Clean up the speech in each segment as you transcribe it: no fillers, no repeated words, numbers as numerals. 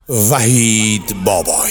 وحید بابایی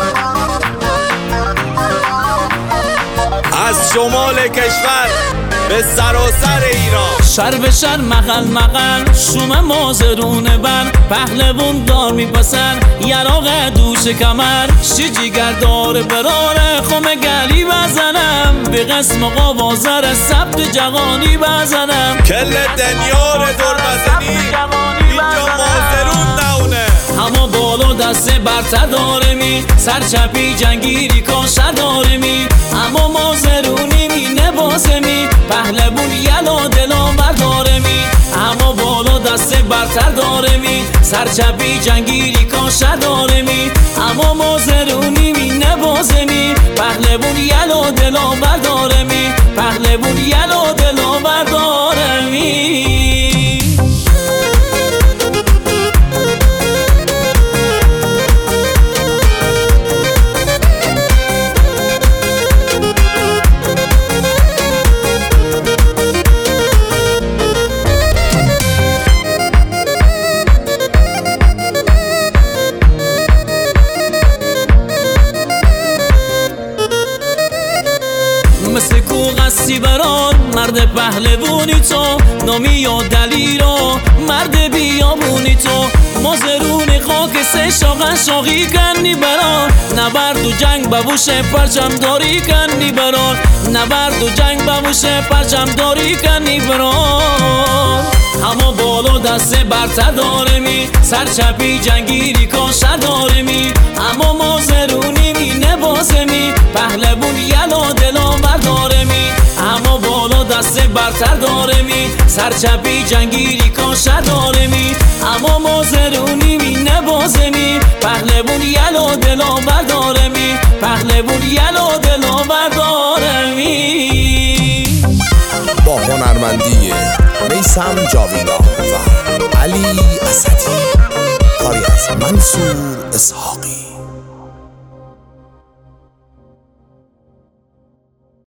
از شمال کشور به سراسر ایران، شر به شر مغل مغل شوم مازرونه بر پهلوون دار میپسن یراق دوش کمر شی جیگر داره براره خم گلی بزنم به قسم قوازر سبت جوانی بزنم کل دنیار دور بزنی اینجا مازرون نونه. اما بالا دست برتر داره می سر چپی جنگیری کاشر داره می اما مازرونی می نباسه می پهلوون یلا دلاور داره می اما بالا دست برتر داره می سر چپی جنگیری کاشر داره می اما مازرونی می نباسه می پهلوون یلا دلاور داره می پهلوون یلا دلاور داره می. مثل کوه قصی بران مرد پهلوونی تو نامی و دلیرا مرد بیابونی تو مازرونی خاک سه شاقه شاقی کنی بران نبرد و جنگ ببوش پرچم داری کنی بران نبرد و جنگ ببوش پرچم داری کنی بران اما بالا دست برتر داره می سر چپی جنگیری کاشر داره می اما مازرونی می نباسه می پهلوون یلا دلاور داره می اما بالا دست برتر داره می سر چپی جنگیری کاشر داره می اما مازرونی می نباسه می پهلوون یلا دلاور داره می پهلوون یلا دلاور داره می. با هنرمندی میثم جاویدان و علی اسدی، کاری از منصور اسحاقی.